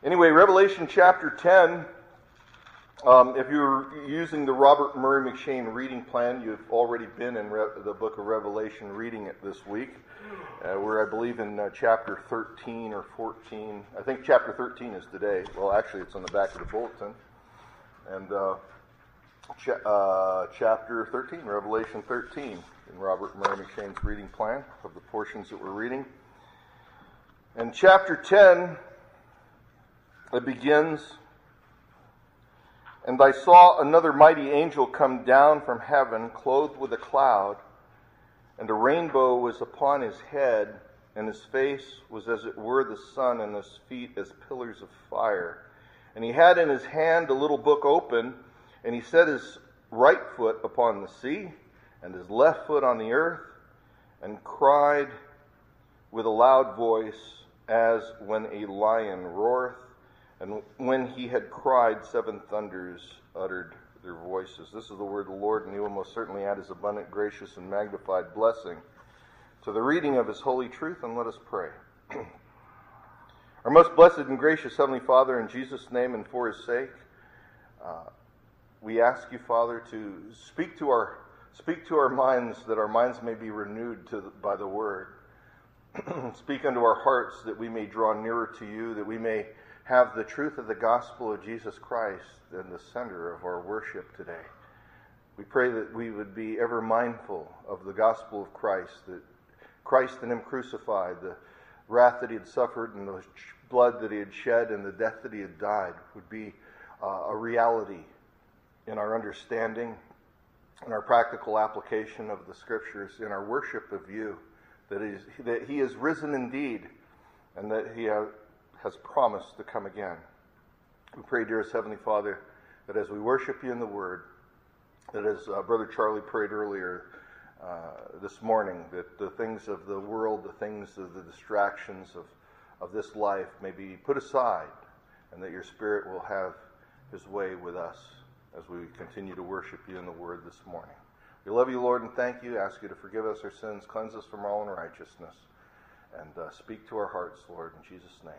Anyway, Revelation chapter 10, if you're using the Robert Murray McCheyne reading plan, you've already been in the book of Revelation reading it this week. We're, I believe, in chapter 13 or 14. I think chapter 13 is today. Well, actually, it's on the back of the bulletin. And chapter 13, Revelation 13, in Robert Murray McCheyne's reading plan of the portions that we're reading. And chapter 10, it begins, "And I saw another mighty angel come down from heaven, clothed with a cloud, and a rainbow was upon his head, and his face was as it were the sun, and his feet as pillars of fire. And he had in his hand a little book open, and he set his right foot upon the sea, and his left foot on the earth, and cried with a loud voice, as when a lion roareth. And when he had cried, seven thunders uttered their voices." This is the word of the Lord, and he will most certainly add his abundant, gracious, and magnified blessing to the reading of his holy truth. And let us pray. Our most blessed and gracious Heavenly Father, in Jesus' name and for his sake, we ask you, Father, to speak to our minds, that our minds may be renewed by the word. Speak unto our hearts, that we may draw nearer to you, that we may have the truth of the gospel of Jesus Christ in the center of our worship today. We pray that we would be ever mindful of the gospel of Christ, that Christ and him crucified, the wrath that he had suffered, and the blood that he had shed, and the death that he had died would be a reality in our understanding, in our practical application of the Scriptures, in our worship of you, that he is risen indeed, and that he has promised to come again. We pray, dearest Heavenly Father, that as we worship you in the Word, that as Brother Charlie prayed earlier this morning, that the things of the world, the things of the distractions of this life may be put aside, and that your Spirit will have his way with us as we continue to worship you in the Word this morning. We love you, Lord, and thank you. Ask you to forgive us our sins, cleanse us from all unrighteousness, and speak to our hearts, Lord, in Jesus' name.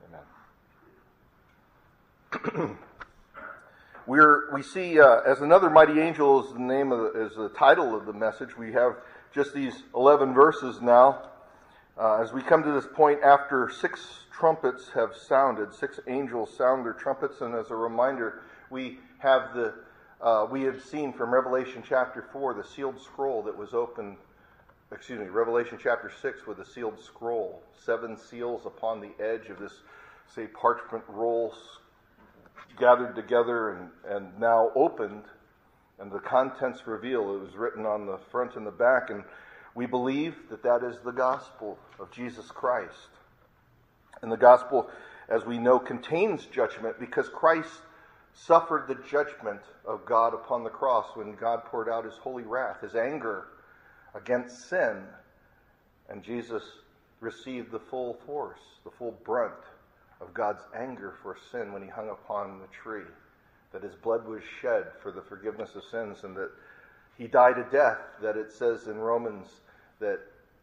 Amen. We see as another mighty angel is the title of the message. We have just these 11 verses now. As we come to this point, after 6 trumpets have sounded, 6 angels sound their trumpets, and as a reminder, we have seen from Revelation chapter 4 the sealed scroll that was opened. Revelation chapter 6 with a sealed scroll, 7 seals upon the edge of this, say, parchment roll gathered together and now opened, and the contents revealed. It was written on the front and the back, and we believe that is the gospel of Jesus Christ. And the gospel, as we know, contains judgment, because Christ suffered the judgment of God upon the cross when God poured out his holy wrath, his anger against sin, and Jesus received the full force, the full brunt of God's anger for sin when he hung upon the tree, that his blood was shed for the forgiveness of sins, and that he died a death that it says in Romans that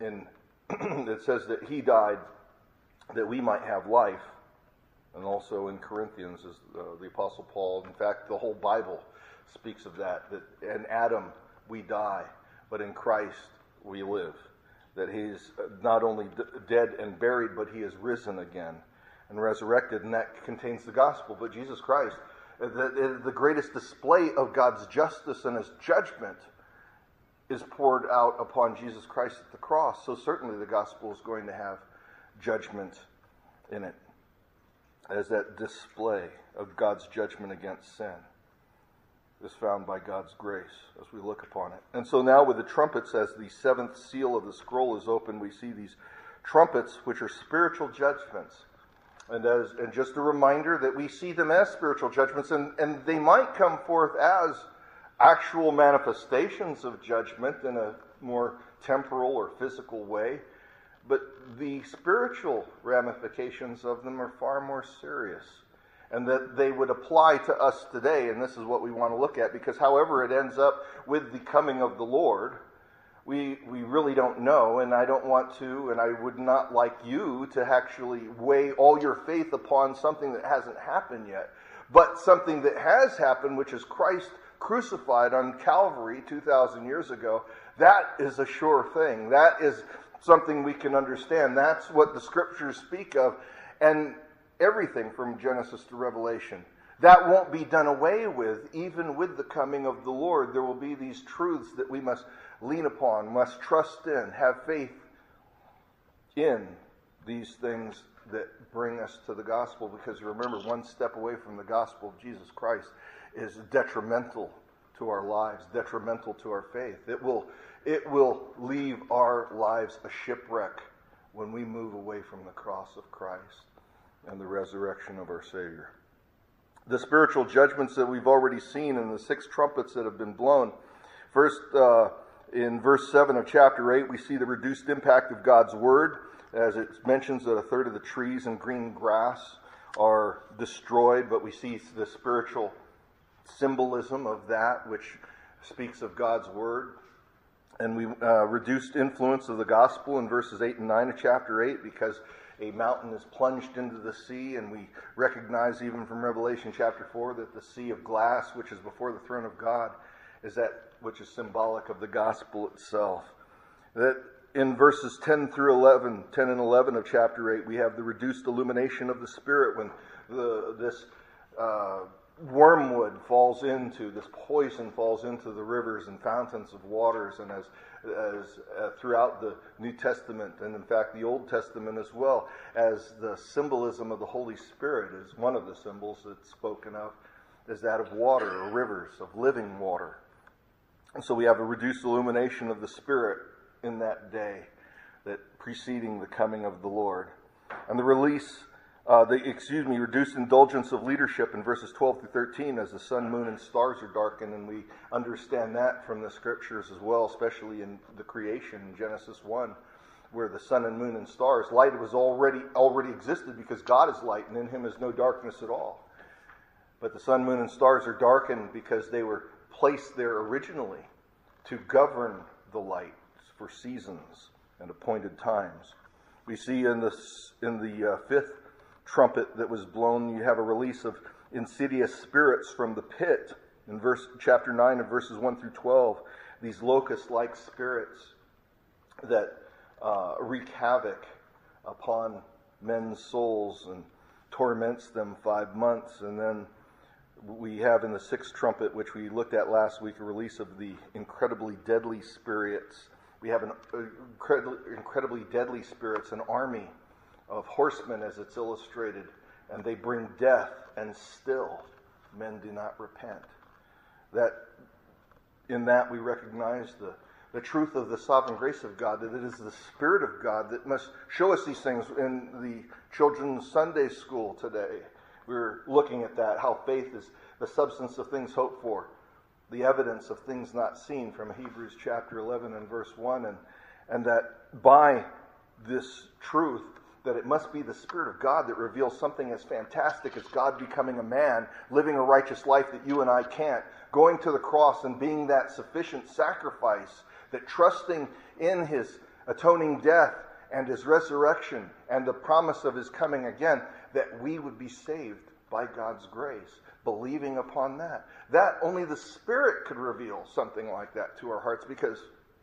it says that he died that we might have life, and also in Corinthians as the Apostle Paul, in fact the whole Bible speaks of that in Adam we die, but in Christ we live. That he's not only dead and buried, but he is risen again and resurrected, and that contains the gospel. But Jesus Christ, the greatest display of God's justice and his judgment, is poured out upon Jesus Christ at the cross. So certainly the gospel is going to have judgment in it, as that display of God's judgment against sin is found by God's grace as we look upon it. And so now with the trumpets, as the 7th seal of the scroll is opened, we see these trumpets, which are spiritual judgments. And just a reminder that we see them as spiritual judgments, and they might come forth as actual manifestations of judgment in a more temporal or physical way, but the spiritual ramifications of them are far more serious, and that they would apply to us today. And this is what we want to look at, because however it ends up with the coming of the Lord, we really don't know, and I don't want to, and I would not like you to actually weigh all your faith upon something that hasn't happened yet. But something that has happened, which is Christ crucified on Calvary 2,000 years ago, that is a sure thing. That is something we can understand. That's what the Scriptures speak of, and everything from Genesis to Revelation. That won't be done away with, even with the coming of the Lord. There will be these truths that we must lean upon, must trust in, have faith in these things that bring us to the gospel. Because remember, one step away from the gospel of Jesus Christ is detrimental to our lives, detrimental to our faith. It will leave our lives a shipwreck when we move away from the cross of Christ and the resurrection of our Savior. The spiritual judgments that we've already seen in the 6 trumpets that have been blown. First, in verse 7 of chapter 8, we see the reduced impact of God's Word, as it mentions that a third of the trees and green grass are destroyed, but we see the spiritual symbolism of that, which speaks of God's Word. And we reduced influence of the gospel in verses 8 and 9 of chapter 8, because a mountain is plunged into the sea, and we recognize even from Revelation chapter 4 that the sea of glass, which is before the throne of God, is that which is symbolic of the gospel itself. That in verses 10 and 11 of chapter 8, we have the reduced illumination of the Spirit when this wormwood falls into, this poison falls into the rivers and fountains of waters, and as throughout the New Testament, and in fact the Old Testament as well, as the symbolism of the Holy Spirit is one of the symbols that's spoken of, is that of water, or rivers of living water. And so we have a reduced illumination of the Spirit in that day, that preceding the coming of the Lord. And the reduced indulgence of leadership in verses 12 through 13, as the sun, moon, and stars are darkened, and we understand that from the Scriptures as well, especially in the creation in Genesis 1, where the sun and moon and stars, light was already existed because God is light, and in Him is no darkness at all. But the sun, moon, and stars are darkened because they were placed there originally to govern the light for seasons and appointed times. We see in the 5th trumpet that was blown, you have a release of insidious spirits from the pit in chapter 9 of verses 1 through 12. These locust-like spirits that wreak havoc upon men's souls and torments them 5 months. And then we have in the 6th trumpet, which we looked at last week, a release of the incredibly deadly spirits. We have an incredibly deadly spirits, an army of horsemen, as it's illustrated, and they bring death, and still men do not repent. That in that we recognize the truth of the sovereign grace of God, that it is the Spirit of God that must show us these things. In the children's Sunday school today, we were looking at that, how faith is the substance of things hoped for, the evidence of things not seen, from Hebrews chapter 11 and verse 1, and that by this truth, that it must be the Spirit of God that reveals something as fantastic as God becoming a man, living a righteous life that you and I can't, going to the cross and being that sufficient sacrifice, that trusting in His atoning death and His resurrection and the promise of His coming again, that we would be saved by God's grace, believing upon that. That only the Spirit could reveal something like that to our hearts, because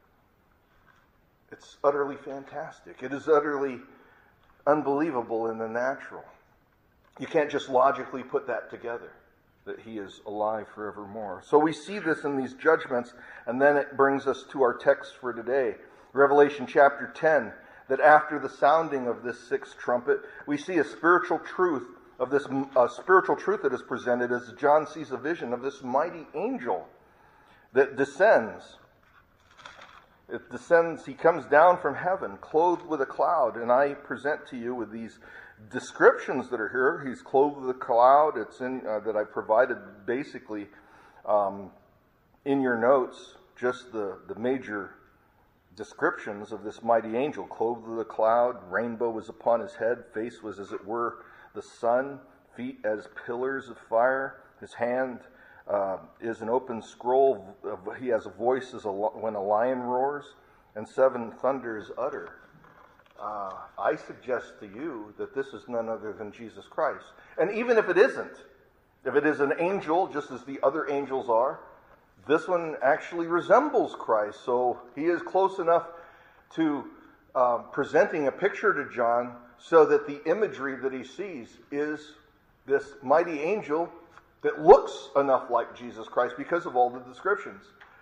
it's utterly fantastic. It is utterly unbelievable in the natural. You can't just logically put that together, that He is alive forevermore. So we see this in these judgments, and then it brings us to our text for today. Revelation chapter 10, that after the sounding of this 6th trumpet, we see a spiritual truth of this spiritual truth that is presented as John sees a vision of this mighty angel that descends. It descends, he comes down from heaven, clothed with a cloud, and I present to you with these descriptions that are here. He's clothed with a cloud. It's in that I provided basically in your notes, just the major descriptions of this mighty angel. Clothed with a cloud, rainbow was upon his head, face was as it were the sun, feet as pillars of fire. His hand is an open scroll. He has a voice as when a lion roars. and 7 thunders utter. I suggest to you that this is none other than Jesus Christ. And even if it isn't, if it is an angel, just as the other angels are, this one actually resembles Christ. So he is close enough to presenting a picture to John so that the imagery that he sees is this mighty angel that looks enough like Jesus Christ because of all the descriptions.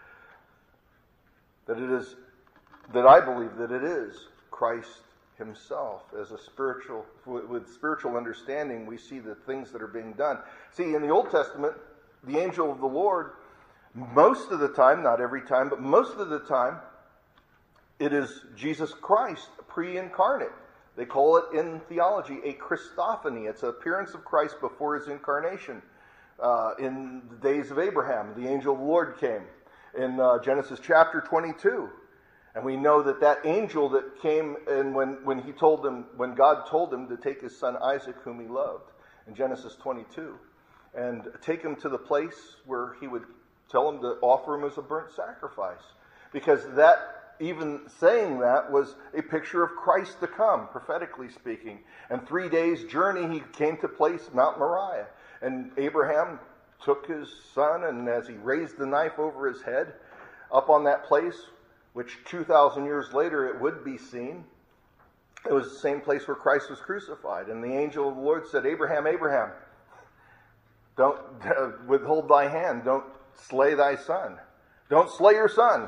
That I believe that it is Christ himself. As a spiritual, with spiritual understanding, we see the things that are being done. See, in the Old Testament, the angel of the Lord, most of the time, not every time, but most of the time, it is Jesus Christ, pre-incarnate. They call it in theology a Christophany. It's an appearance of Christ before his incarnation. In the days of Abraham, the angel of the Lord came in Genesis chapter 22. And we know that angel that came, and when God told him to take his son Isaac, whom he loved, in Genesis 22, and take him to the place where he would tell him to offer him as a burnt sacrifice. Because even saying that was a picture of Christ to come, prophetically speaking. And 3 days' journey, he came to place Mount Moriah. And Abraham took his son, and as he raised the knife over his head, up on that place, which 2,000 years later it would be seen, it was the same place where Christ was crucified. And the angel of the Lord said, Abraham, Abraham, don't withhold thy hand, don't slay thy son. Don't slay your son.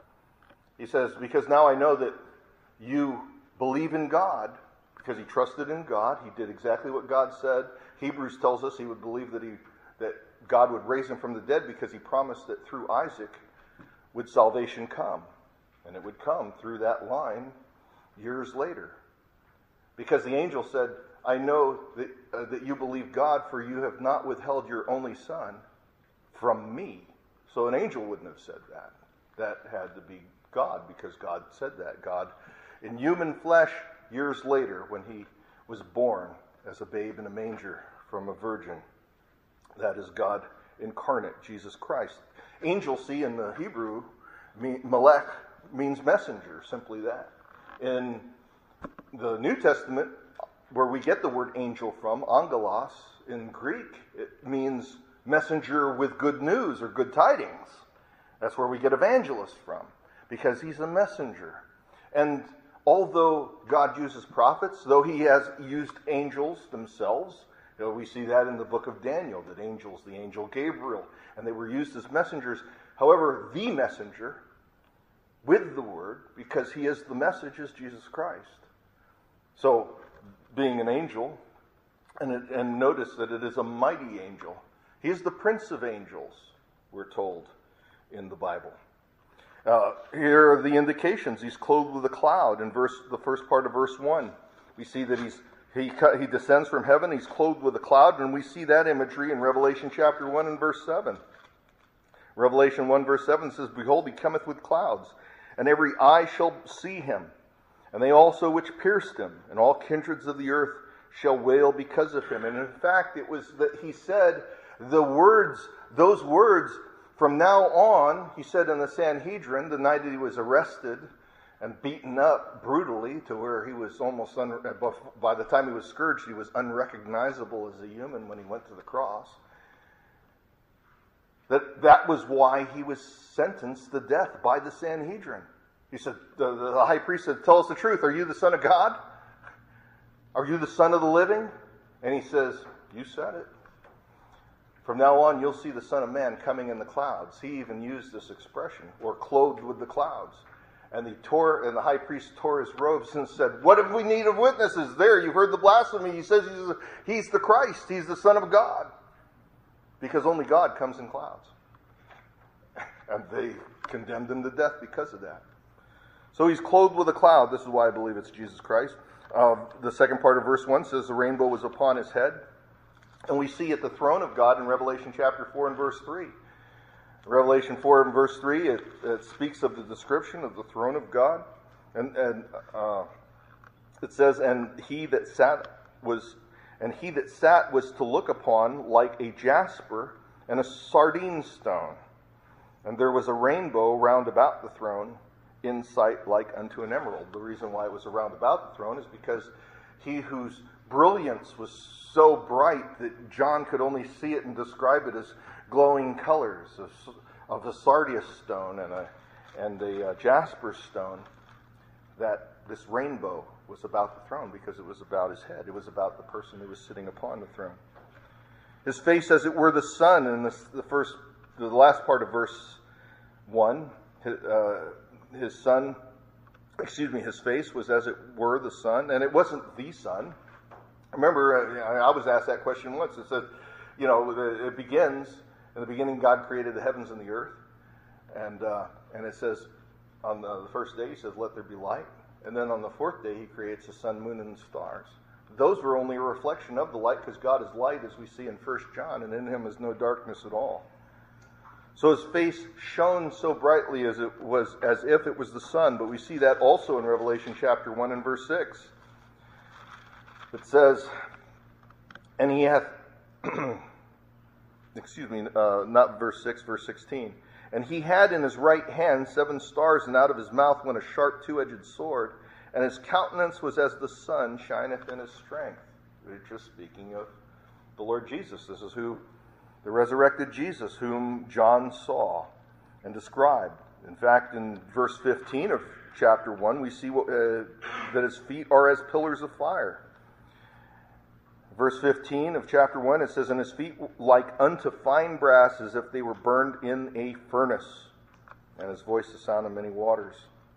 He says, because now I know that you believe in God, because he trusted in God. He did exactly what God said. Hebrews tells us he would believe that God would raise him from the dead because he promised that through Isaac would salvation come. And it would come through that line years later. Because the angel said, I know that you believe God, for you have not withheld your only son from me. So an angel wouldn't have said that. That had to be God, because God said that. God, in human flesh, years later, when he was born as a babe in a manger from a virgin. That is God incarnate, Jesus Christ. Angel, see, in the Hebrew, Melech, means messenger, simply that. In the New Testament, where we get the word angel from, angelos, in Greek, it means messenger with good news or good tidings. That's where we get evangelist from, because he's a messenger. And although God uses prophets, though he has used angels themselves, we see that in the book of Daniel, that angels, the angel Gabriel, and they were used as messengers. However, the messenger with the word, because he is the message, is Jesus Christ. So, being an angel, and notice that it is a mighty angel. He is the prince of angels, we're told in the Bible. Here are the indications. He's clothed with a cloud. In the first part of verse 1, we see that he descends from heaven. He's clothed with a cloud, and we see that imagery in Revelation chapter 1 and verse 7. Revelation 1 verse 7 says, Behold, he cometh with clouds, and every eye shall see him, and they also which pierced him, and all kindreds of the earth shall wail because of him. And in fact, it was that he said those words, from now on, he said in the Sanhedrin, the night that he was arrested and beaten up brutally to where he was almost, by the time he was scourged, he was unrecognizable as a human when he went to the cross. That was why he was sentenced to death by the Sanhedrin. He said, the high priest said, tell us the truth. Are you the Son of God? Are you the Son of the living? And he says, you said it. From now on, you'll see the Son of Man coming in the clouds. He even used this expression, or clothed with the clouds. And the high priest tore his robes and said, what have we need of witnesses? There, you've heard the blasphemy. He says he's the Christ. He's the Son of God. Because only God comes in clouds. And they condemned him to death because of that. So he's clothed with a cloud. This is why I believe it's Jesus Christ. The second part of verse 1 says the rainbow was upon his head. And we see at the throne of God in Revelation chapter 4 and verse 3. Revelation 4 and verse 3, it speaks of the description of the throne of God. And it says, And he that sat was to look upon like a jasper and a sardine stone. And there was a rainbow round about the throne, in sight like unto an emerald. The reason why it was around about the throne is because he whose brilliance was so bright that John could only see it and describe it as glowing colors of the sardius stone and a jasper stone, that this rainbow was about the throne because it was about his head. It was about the person who was sitting upon the throne. His face as it were the sun, in the last part of verse 1, his face was as it were the sun, and it wasn't the sun. Remember, I was asked that question once. It said, it begins, in the beginning God created the heavens and the earth, and it says, on the first day he says, let there be light, and then on the fourth day he creates the sun, moon, and stars. Those were only a reflection of the light, because God is light, as we see in 1 John, and in him is no darkness at all. So his face shone so brightly as if it was the sun, but we see that also in Revelation chapter 1 and verse 6. It says, and he hath, not verse 6, verse 16. And he had in his right hand 7 stars, and out of his mouth went a sharp two-edged sword, and his countenance was as the sun shineth in his strength. We're just speaking of the Lord Jesus. This is the resurrected Jesus, whom John saw and described. In fact, in verse 15 of chapter 1, we see that his feet are as pillars of fire. Verse 15 of chapter 1, it says, and his feet like unto fine brass, as if they were burned in a furnace, and his voice the sound of many waters.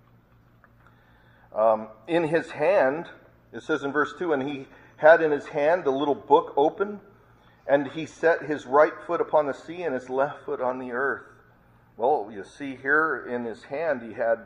In his hand, it says in verse 2, and he had in his hand a little book open, and he set his right foot upon the sea and his left foot on the earth. Well, you see here in his hand he had,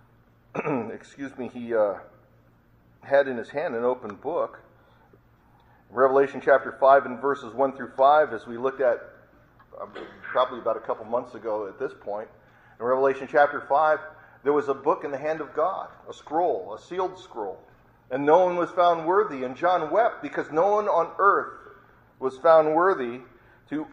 he had in his hand an open book. Revelation chapter 5 and verses 1 through 5, as we looked at probably about a couple months ago at this point. In Revelation chapter 5, there was a book in the hand of God, a scroll, a sealed scroll. And no one was found worthy. And John wept because no one on earth was found worthy to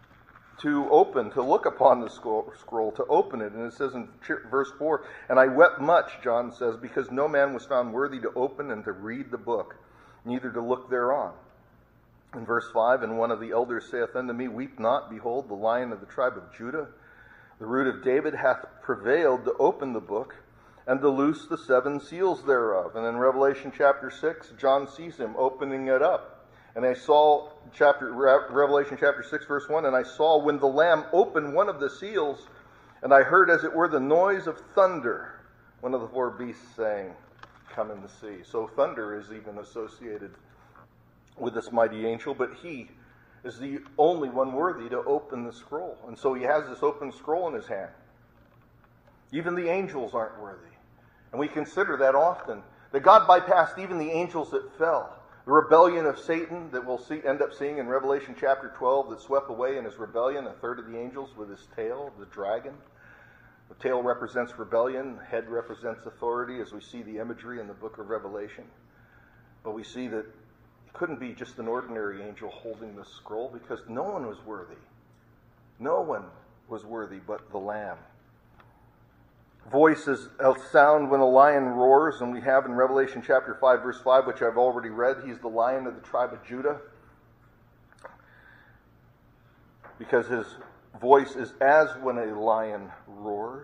look upon the scroll, to open it. And it says in verse 4, and I wept much, John says, because no man was found worthy to open and to read the book, neither to look thereon. In verse 5, and one of the elders saith unto me, weep not, behold, the Lion of the tribe of Judah, the root of David, hath prevailed to open the book and to loose the 7 seals thereof. And in Revelation chapter 6, John sees him opening it up. And I saw, Revelation chapter 6, verse 1, and I saw when the Lamb opened one of the seals, and I heard as it were the noise of thunder, one of the 4 beasts saying, come and see. So thunder is even associated with this mighty angel, but he is the only one worthy to open the scroll. And so he has this open scroll in his hand. Even the angels aren't worthy. And we consider that often, that God bypassed even the angels that fell. The rebellion of Satan that we'll end up seeing in Revelation chapter 12, that swept away in his rebellion a third of the angels with his tail, the dragon. The tail represents rebellion, the head represents authority, as we see the imagery in the book of Revelation. But we see that it couldn't be just an ordinary angel holding the scroll, because no one was worthy. No one was worthy but the Lamb. Voice is a sound when a lion roars, and we have in Revelation chapter 5, verse 5, which I've already read, he's the Lion of the tribe of Judah, because his voice is as when a lion roars.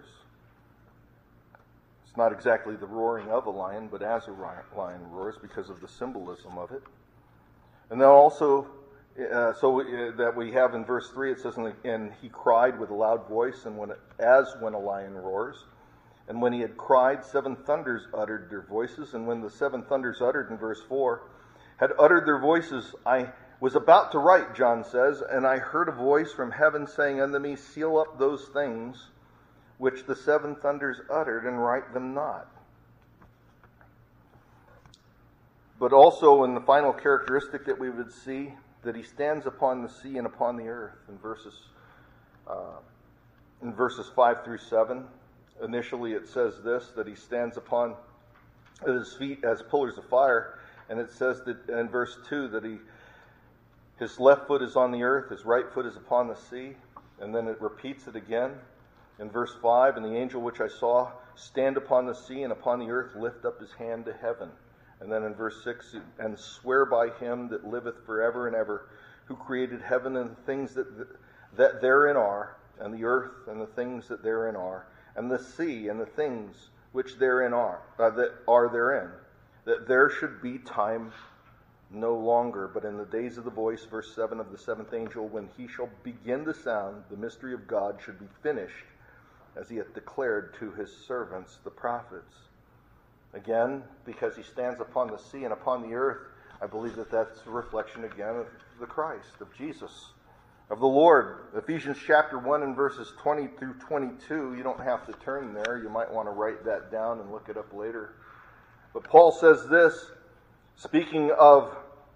It's not exactly the roaring of a lion, but as a lion roars, because of the symbolism of it. And then also, that we have in verse 3, it says, and he cried with a loud voice, and as when a lion roars. And when he had cried, 7 thunders uttered their voices. And when the 7 thunders uttered, in verse 4, had uttered their voices, I was about to write, John says, and I heard a voice from heaven saying unto me, seal up those things which the 7 thunders uttered, and write them not. But also in the final characteristic that we would see, that he stands upon the sea and upon the earth. In verses 5 through 7, initially it says this, that he stands upon his feet as pillars of fire. And it says that in verse 2 that his left foot is on the earth, his right foot is upon the sea. And then it repeats it again in verse 5, and the angel which I saw stand upon the sea and upon the earth, lift up his hand to heaven. And then in verse 6, and swear by him that liveth forever and ever, who created heaven and the things that therein are, and the earth and the things that therein are, and the sea and the things which therein are, that are therein, that there should be time no longer, but in the days of the voice, verse 7 of the seventh angel, when he shall begin to sound, the mystery of God should be finished, as he hath declared to his servants, the prophets. Again, because he stands upon the sea and upon the earth, I believe that that's a reflection again of the Christ, of Jesus, of the Lord. Ephesians chapter 1 and verses 20 through 22. You don't have to turn there. You might want to write that down and look it up later. But Paul says this, speaking of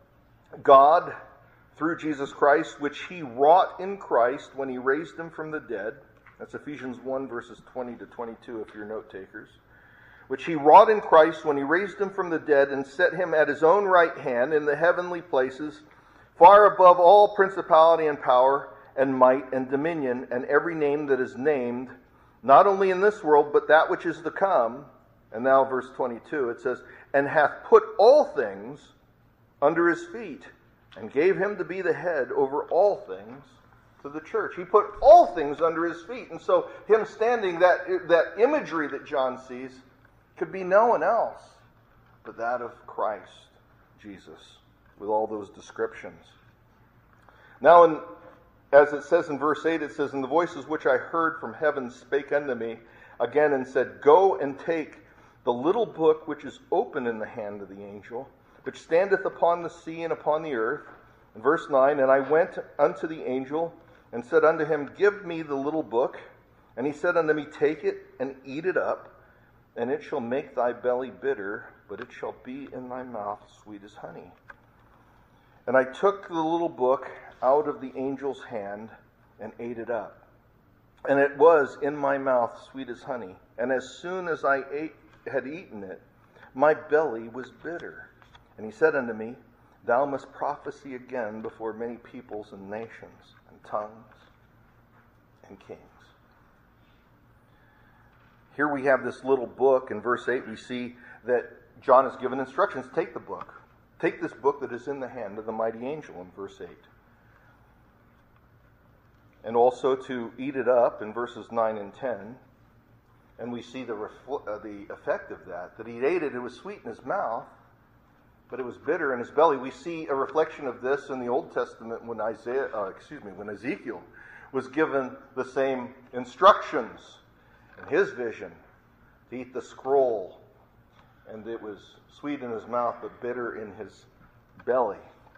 God through Jesus Christ, which he wrought in Christ when he raised him from the dead. That's Ephesians 1 verses 20 to 22 if you're note takers. Which he wrought in Christ when he raised him from the dead and set him at his own right hand in the heavenly places, far above all principality and power and might and dominion and every name that is named, not only in this world, but that which is to come. And now verse 22, it says, and hath put all things under his feet, and gave him to be the head over all things to the church. He put all things under his feet. And so him standing, that imagery that John sees, could be no one else but that of Christ Jesus, with all those descriptions. Now, as it says in verse 8, it says, and the voices which I heard from heaven spake unto me again and said, go and take the little book which is open in the hand of the angel, which standeth upon the sea and upon the earth. In verse 9, and I went unto the angel and said unto him, give me the little book. And he said unto me, take it and eat it up, and it shall make thy belly bitter, but it shall be in thy mouth sweet as honey. And I took the little book out of the angel's hand and ate it up. And it was in my mouth sweet as honey. And as soon as I had eaten it, my belly was bitter. And he said unto me, thou must prophesy again before many peoples and nations and tongues and kings. Here we have this little book. In verse 8 we see that John is given instructions. Take the book. Take this book that is in the hand of the mighty angel in verse 8. And also to eat it up in verses 9 and 10. And we see the effect of that he ate it. It was sweet in his mouth, but it was bitter in his belly. We see a reflection of this in the Old Testament when Ezekiel was given the same instructions in his vision to eat the scroll, and it was sweet in his mouth but bitter in his belly.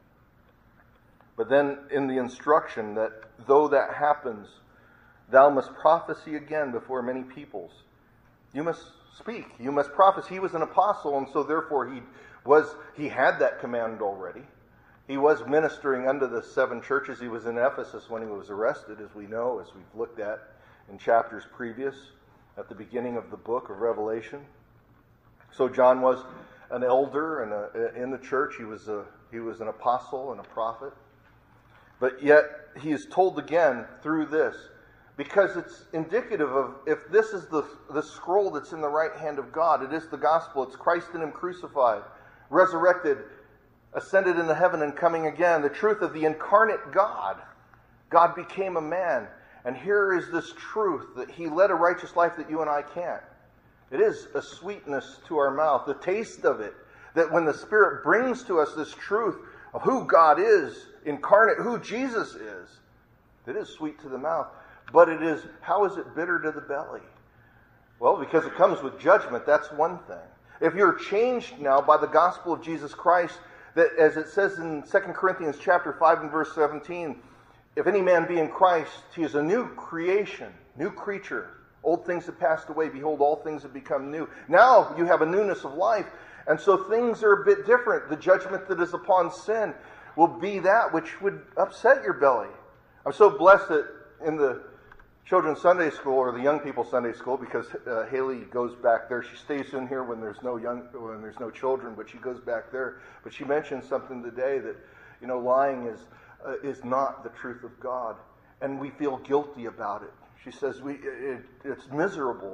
But then in the instruction that though that happens, thou must prophesy again before many peoples. You must speak. You must prophesy. He was an apostle, and so therefore he had that command already. He was ministering unto the 7 churches. He was in Ephesus when he was arrested, as we know, as we've looked at in chapters previous, at the beginning of the book of Revelation. So John was an elder and in the church. He was an apostle and a prophet. But yet he is told again through this, because it's indicative of, if this is the scroll that's in the right hand of God, it is the gospel. It's Christ in him crucified, resurrected, ascended into heaven and coming again. The truth of the incarnate God. God became a man. And here is this truth that he led a righteous life that you and I can't. It is a sweetness to our mouth, the taste of it, that when the Spirit brings to us this truth of who God is, incarnate, who Jesus is, it is sweet to the mouth. But how is it bitter to the belly? Well, because it comes with judgment, that's one thing. If you're changed now by the gospel of Jesus Christ, that as it says in 2 Corinthians chapter 5 and verse 17, if any man be in Christ, he is a new creation, new creature. Old things have passed away. Behold, all things have become new. Now you have a newness of life. And so things are a bit different. The judgment that is upon sin will be that which would upset your belly. I'm so blessed that in the children's Sunday school, or the young people's Sunday school, because Haley goes back there. She stays in here when there's no children, but she goes back there. But she mentioned something today that, lying is not the truth of God, and we feel guilty about it. She says it's miserable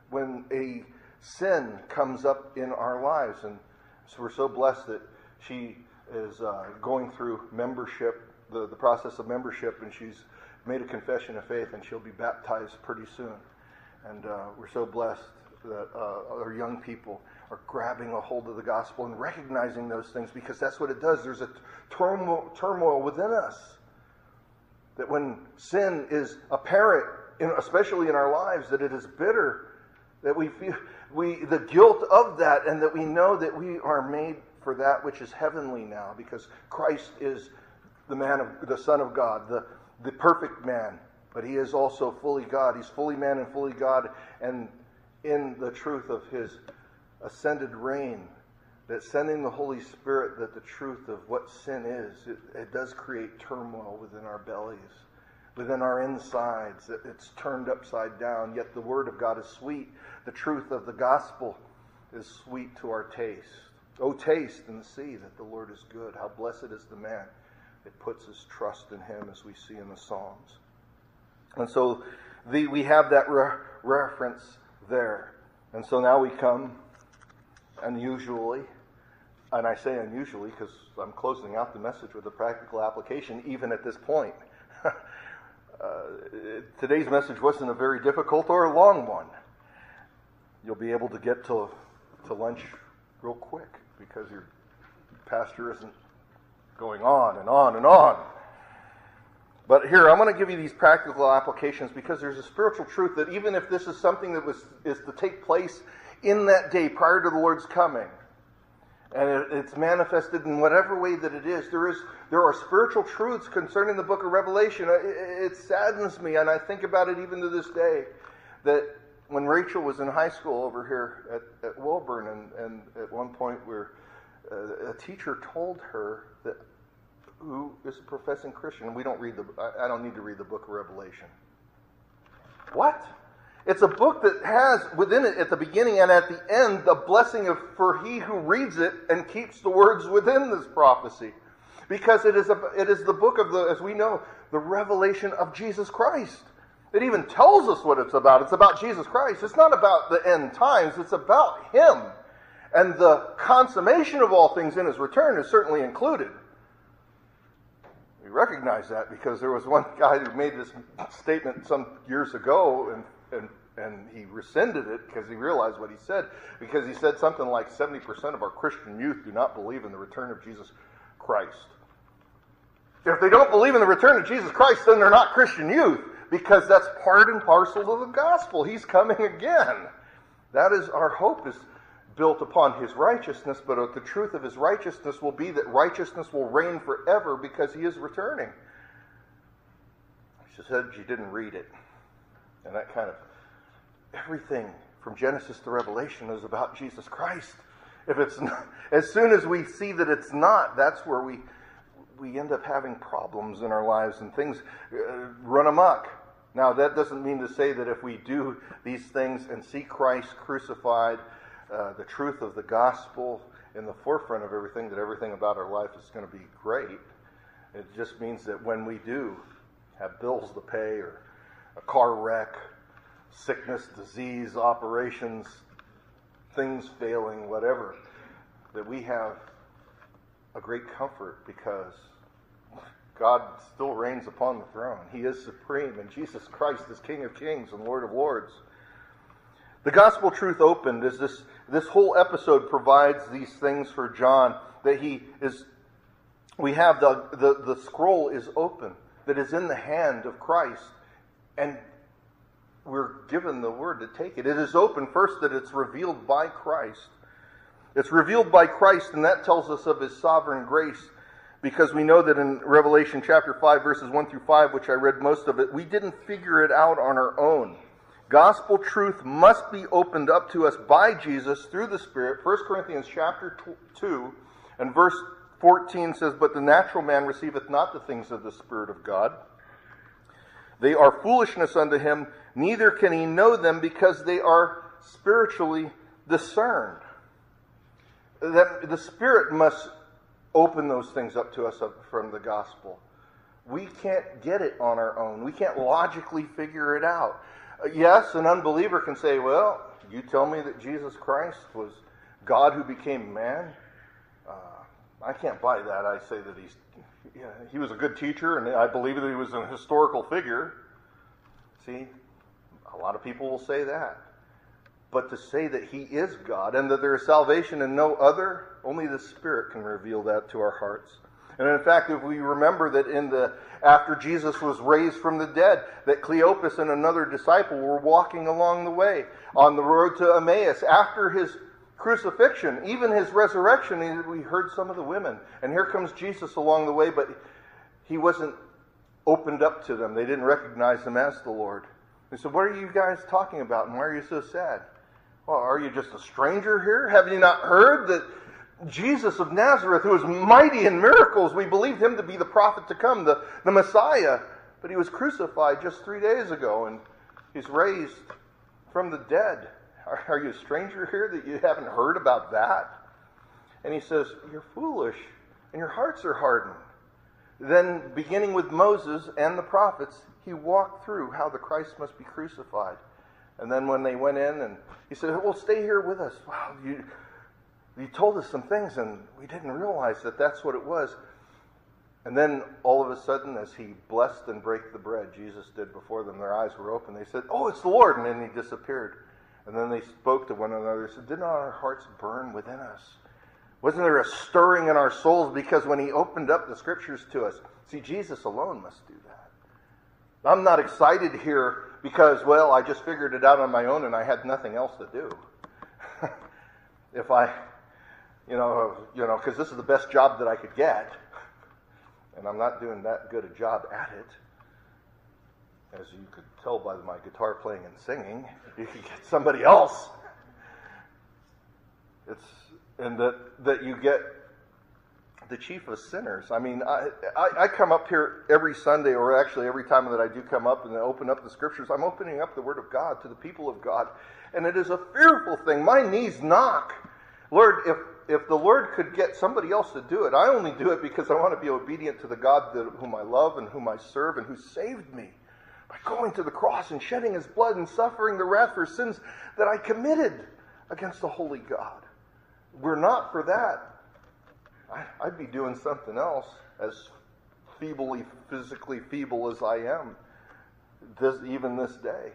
when a sin comes up in our lives. And so we're so blessed that she is going through membership, the process of membership, and she's made a confession of faith, and she'll be baptized pretty soon. And we're so blessed that our young people are grabbing a hold of the gospel and recognizing those things, because that's what it does. There's a turmoil within us. That when sin is apparent, especially in our lives, that it is bitter, that we feel the guilt of that, and that we know that we are made for that which is heavenly now, because Christ is the Son of God, the perfect man, but he is also fully God. He's fully man and fully God, and in the truth of his ascended reign, that sending the Holy Spirit, that the truth of what sin is, it does create turmoil within our bellies, within our insides, that it's turned upside down, yet the Word of God is sweet. The truth of the gospel is sweet to our taste. Oh, taste and see that the Lord is good. How blessed is the man that puts his trust in him, as we see in the Psalms. And so we have that reference there. And so now we come unusually, and I say unusually because I'm closing out the message with a practical application even at this point. Today's message wasn't a very difficult or a long one. You'll be able to get to lunch real quick because your pastor isn't going on and on and on. But here, I'm going to give you these practical applications because there's a spiritual truth that even if this is something that is to take place in that day prior to the Lord's coming, and it's manifested in whatever way that it is, there are spiritual truths concerning the book of Revelation. It saddens me, and I think about it even to this day, that when Rachel was in high school over here at Wilburn, and at one point where a teacher told her that who is a professing Christian, and I don't need to read the book of Revelation. What? It's a book that has within it, at the beginning and at the end, the blessing for he who reads it and keeps the words within this prophecy. Because it is the book of as we know, the revelation of Jesus Christ. It even tells us what it's about. It's about Jesus Christ. It's not about the end times. It's about him. And the consummation of all things in his return is certainly included. We recognize that because there was one guy who made this statement some years ago, and he rescinded it because he realized what he said. Because he said something like 70% of our Christian youth do not believe in the return of Jesus Christ. If they don't believe in the return of Jesus Christ, then they're not Christian youth, because that's part and parcel of the gospel. He's coming again. That is our hope, is built upon his righteousness, but the truth of his righteousness will be that righteousness will reign forever because he is returning. She said she didn't read it. And that kind of, everything from Genesis to Revelation is about Jesus Christ. If it's not, as soon as we see that it's not, that's where we end up having problems in our lives and things run amok. Now, that doesn't mean to say that if we do these things and see Christ crucified, the truth of the gospel in the forefront of everything, that everything about our life is going to be great. It just means that when we do have bills to pay, or a car wreck, sickness, disease, operations, things failing, whatever, that we have a great comfort because God still reigns upon the throne. He is supreme, and Jesus Christ is King of Kings and Lord of Lords. The gospel truth opened is this whole episode provides these things for John, that we have the scroll is open, that is in the hand of Christ, and we're given the word to take it. It is open first, that it's revealed by Christ. It's revealed by Christ, and that tells us of his sovereign grace, because we know that in Revelation chapter 5, verses 1 through 5, which I read most of it, we didn't figure it out on our own. Gospel truth must be opened up to us by Jesus through the Spirit. 1 Corinthians chapter 2 and verse 14 says, "But the natural man receiveth not the things of the Spirit of God. They are foolishness unto him, neither can he know them, because they are spiritually discerned." That the Spirit must open those things up to us from the gospel. We can't get it on our own. We can't logically figure it out. Yes, an unbeliever can say, well, you tell me that Jesus Christ was God who became man? I can't buy that. I say that he was a good teacher, and I believe that he was a historical figure. See, a lot of people will say that. But to say that he is God and that there is salvation in no other, only the Spirit can reveal that to our hearts. And in fact, if we remember that after Jesus was raised from the dead, that Cleopas and another disciple were walking along the way on the road to Emmaus. After his crucifixion, even his resurrection, we heard some of the women. And here comes Jesus along the way, but he wasn't opened up to them. They didn't recognize him as the Lord. They said, what are you guys talking about, and why are you so sad? Well, are you just a stranger here? Have you not heard that Jesus of Nazareth, who was mighty in miracles, we believed him to be the prophet to come, the Messiah, but he was crucified just 3 days ago, and he's raised from the dead. Are you a stranger here that you haven't heard about that? And he says, you're foolish, and your hearts are hardened. Then, beginning with Moses and the prophets, he walked through how the Christ must be crucified. And then when they went in, and he said, well, stay here with us. Wow, you told us some things, and we didn't realize that that's what it was. And then, all of a sudden, as he blessed and brake the bread, Jesus did before them, their eyes were open. They said, oh, it's the Lord. And then he disappeared. And then they spoke to one another and said, did not our hearts burn within us? Wasn't there a stirring in our souls? Because when he opened up the Scriptures to us, see, Jesus alone must do that. I'm not excited here because, well, I just figured it out on my own and I had nothing else to do. If I, because this is the best job that I could get, and I'm not doing that good a job at it. As you could tell by my guitar playing and singing, you could get somebody else. And that you get the chief of sinners. I mean, I come up here every Sunday, or actually every time that I do come up and open up the Scriptures, I'm opening up the Word of God to the people of God. And it is a fearful thing. My knees knock. Lord, if the Lord could get somebody else to do it, I only do it because I want to be obedient to the God whom I love and whom I serve and who saved me by going to the cross and shedding his blood and suffering the wrath for sins that I committed against the holy God. We're not for that. I'd be doing something else, as physically feeble as I am, even this day.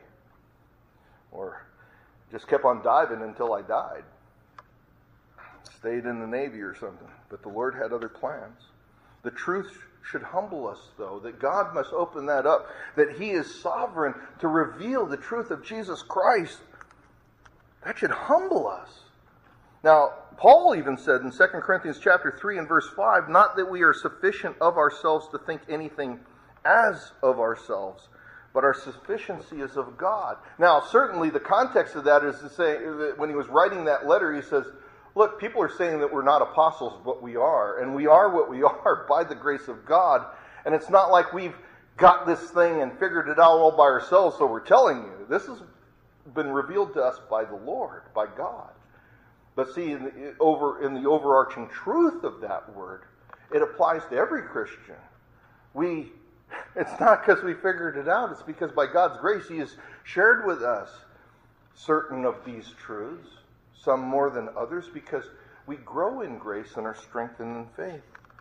Or just kept on diving until I died. Stayed in the Navy or something. But the Lord had other plans. The truth should humble us, though, that God must open that up, that he is sovereign to reveal the truth of Jesus Christ. That should humble us. Now, Paul even said in 2 Corinthians chapter 3 and verse 5, not that we are sufficient of ourselves to think anything as of ourselves, but our sufficiency is of God. Now, certainly the context of that is to say that when he was writing that letter, he says, look, people are saying that we're not apostles, but we are. And we are what we are by the grace of God. And it's not like we've got this thing and figured it out all by ourselves, so we're telling you. This has been revealed to us by the Lord, by God. But see, in the overarching truth of that word, it applies to every Christian. It's not because we figured it out. It's because by God's grace, he has shared with us certain of these truths, some more than others, because we grow in grace and are strengthened in faith.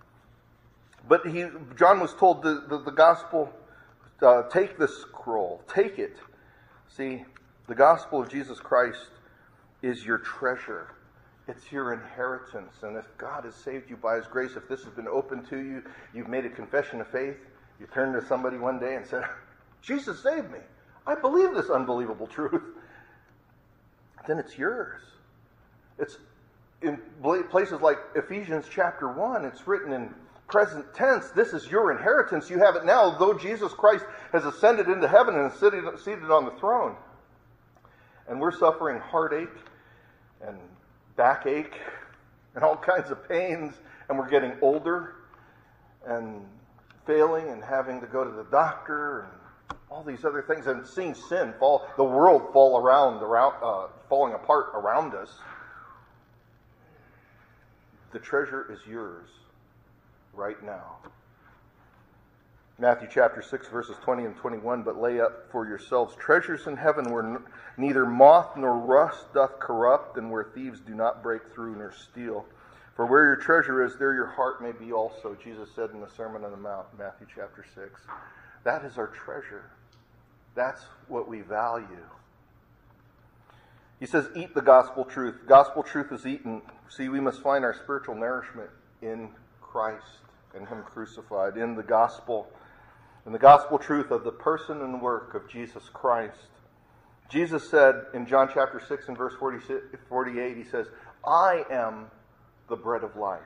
But John was told the gospel, take the scroll, take it. See, the gospel of Jesus Christ is your treasure. It's your inheritance. And if God has saved you by his grace, if this has been open to you, you've made a confession of faith, you turn to somebody one day and said, Jesus saved me. I believe this unbelievable truth. Then it's yours. It's in places like Ephesians chapter 1, it's written in present tense. This is your inheritance. You have it now, though Jesus Christ has ascended into heaven and is seated on the throne. And we're suffering heartache and backache and all kinds of pains, and we're getting older and failing and having to go to the doctor and all these other things, and seeing sin fall, the world falling apart around us. The treasure is yours right now. Matthew chapter 6, verses 20 and 21, but lay up for yourselves treasures in heaven where neither moth nor rust doth corrupt, and where thieves do not break through nor steal. For where your treasure is, there your heart may be also, Jesus said in the Sermon on the Mount, Matthew chapter 6. That is our treasure. That's what we value. He says, eat the gospel truth. Gospel truth is eaten. See, we must find our spiritual nourishment in Christ and Him crucified, in the gospel. In the gospel truth of the person and work of Jesus Christ. Jesus said in John chapter 6 and verse 48, He says, I am the bread of life.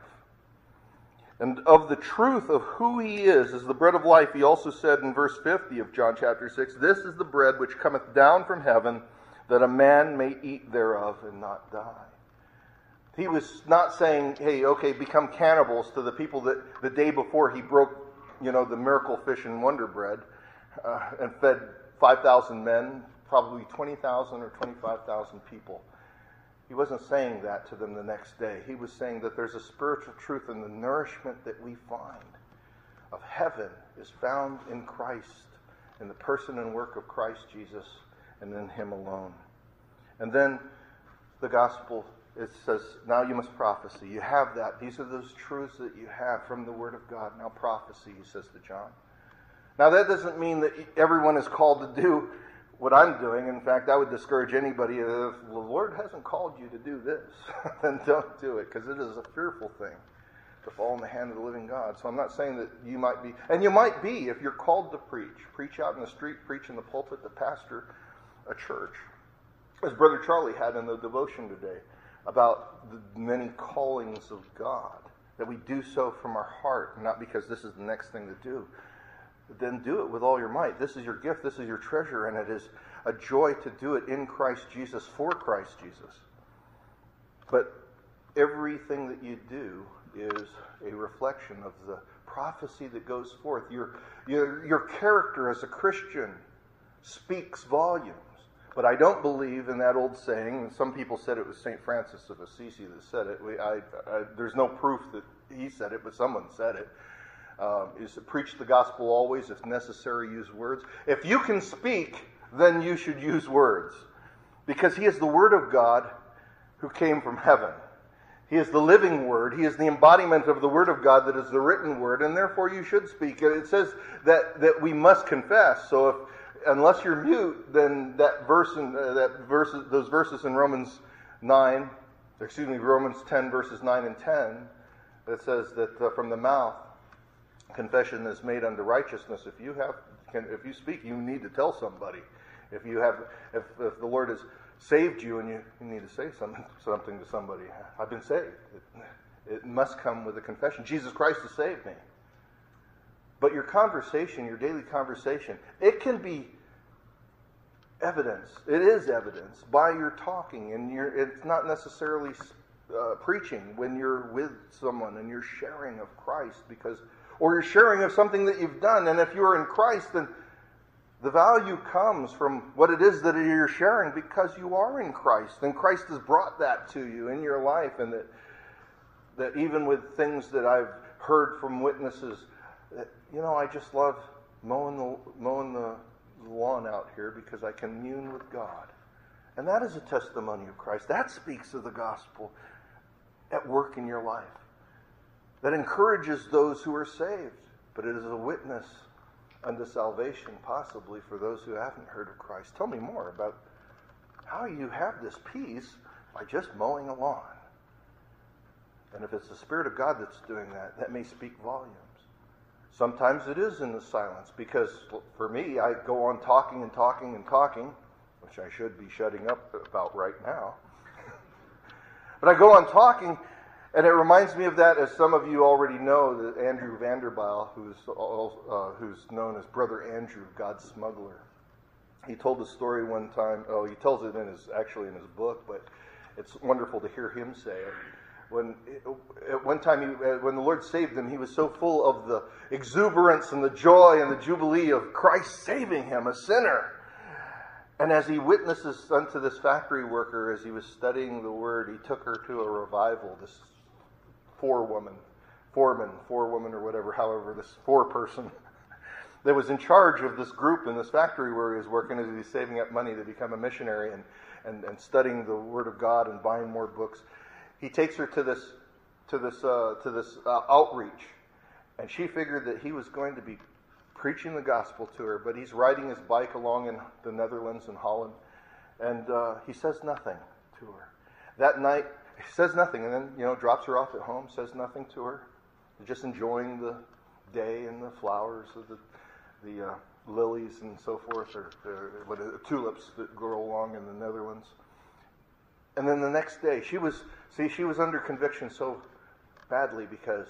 And of the truth of who He is as the bread of life, He also said in verse 50 of John chapter 6, this is the bread which cometh down from heaven, that a man may eat thereof and not die. He was not saying, hey, okay, become cannibals to the people that the day before He broke, the miracle fish and wonder bread and fed 5,000 men, probably 20,000 or 25,000 people. He wasn't saying that to them the next day. He was saying that there's a spiritual truth, and the nourishment that we find of heaven is found in Christ, in the person and work of Christ Jesus, and in Him alone. And then the gospel, it says, now you must prophesy. You have that. These are those truths that you have from the Word of God. Now prophecy, He says to John. Now that doesn't mean that everyone is called to do what I'm doing. In fact, I would discourage anybody, if the Lord hasn't called you to do this, then don't do it, because it is a fearful thing to fall in the hand of the living God. So I'm not saying that you might be, and you might be if you're called to preach out in the street, preach in the pulpit, to pastor a church. As Brother Charlie had in the devotion today, about the many callings of God, that we do so from our heart, not because this is the next thing to do. Then do it with all your might. This is your gift, this is your treasure, and it is a joy to do it in Christ Jesus, for Christ Jesus. But everything that you do is a reflection of the prophecy that goes forth. Your character as a Christian speaks volumes. But I don't believe in that old saying, and some people said it was St. Francis of Assisi that said it. There's no proof that he said it, but someone said it. Is to preach the gospel always, if necessary, use words. If you can speak, then you should use words. Because He is the Word of God who came from heaven. He is the living Word. He is the embodiment of the Word of God that is the written Word, and therefore you should speak. It says that we must confess. So unless you're mute, then those verses in Romans 10, verses 9 and 10, that says that from the mouth confession is made unto righteousness. If you speak, you need to tell somebody. If the Lord has saved you, and you need to say something to somebody, I've been saved. It must come with a confession. Jesus Christ has saved me. But your conversation, your daily conversation, it can be evidence. It is evidence by your talking, and it's not necessarily preaching when you're with someone and you're sharing of Christ, or you're sharing of something that you've done. And if you're in Christ, then the value comes from what it is that you're sharing, because you are in Christ, and Christ has brought that to you in your life, and that even with things that I've heard from witnesses, that, I just love mowing the lawn out here because I commune with God. And that is a testimony of Christ. That speaks of the gospel at work in your life. That encourages those who are saved, but it is a witness unto salvation, possibly for those who haven't heard of Christ. Tell me more about how you have this peace by just mowing a lawn. And if it's the Spirit of God that's doing that, that may speak volumes. Sometimes it is in the silence, because for me, I go on talking and talking and talking, which I should be shutting up about right now. But I go on talking, and it reminds me of that, as some of you already know, that Andrew Vanderbilt, who's known as Brother Andrew, God's smuggler. He told the story one time. Oh, he tells it in his book, but it's wonderful to hear him say it. At one time, when the Lord saved him, he was so full of the exuberance and the joy and the jubilee of Christ saving him, a sinner. And as he witnesses unto this factory worker, as he was studying the Word, he took her to a revival, this four-woman or whatever, however, this four-person. that was in charge of this group in this factory where he was working, as he was saving up money to become a missionary and studying the Word of God and buying more books. He takes her to this outreach, and she figured that he was going to be preaching the gospel to her, but he's riding his bike along in the Netherlands and Holland, and he says nothing to her. That night, he says nothing, and then drops her off at home, says nothing to her, just enjoying the day and the flowers of the lilies and so forth, or tulips that grow along in the Netherlands. And then the next day, she was under conviction so badly because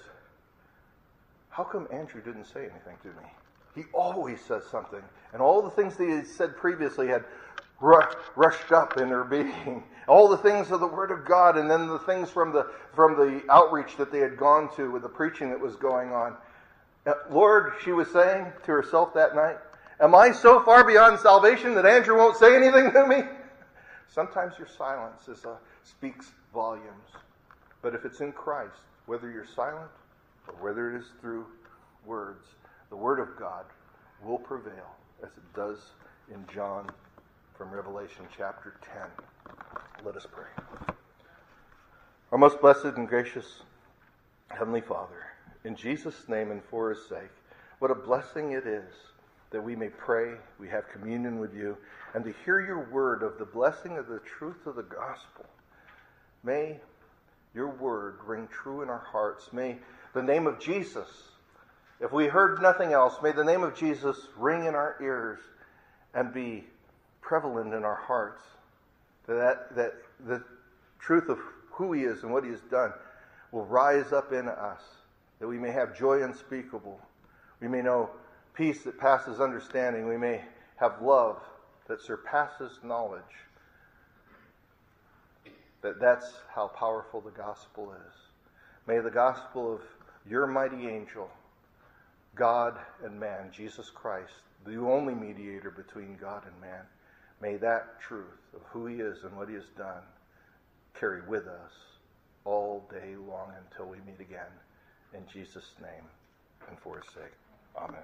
how come Andrew didn't say anything to me? He always says something, and all the things that he had said previously had rushed up in her being. All the things of the Word of God, and then the things from the outreach that they had gone to with the preaching that was going on. Lord, she was saying to herself that night, am I so far beyond salvation that Andrew won't say anything to me? Sometimes your silence speaks volumes. But if it's in Christ, whether you're silent or whether it is through words, the Word of God will prevail, as it does in John from Revelation chapter 10. Let us pray. Our most blessed and gracious Heavenly Father, in Jesus' name and for His sake, what a blessing it is that we may pray, we have communion with you, and to hear your word of the blessing of the truth of the gospel. May your word ring true in our hearts. May the name of Jesus, if we heard nothing else, may the name of Jesus ring in our ears and be prevalent in our hearts. That the truth of who He is and what He has done will rise up in us, that we may have joy unspeakable. We may know peace that passes understanding. We may have love that surpasses knowledge. That's how powerful the gospel is. May the gospel of your mighty angel, God and man, Jesus Christ, the only mediator between God and man, may that truth of who He is and what He has done carry with us all day long until we meet again. In Jesus' name and for His sake. Amen.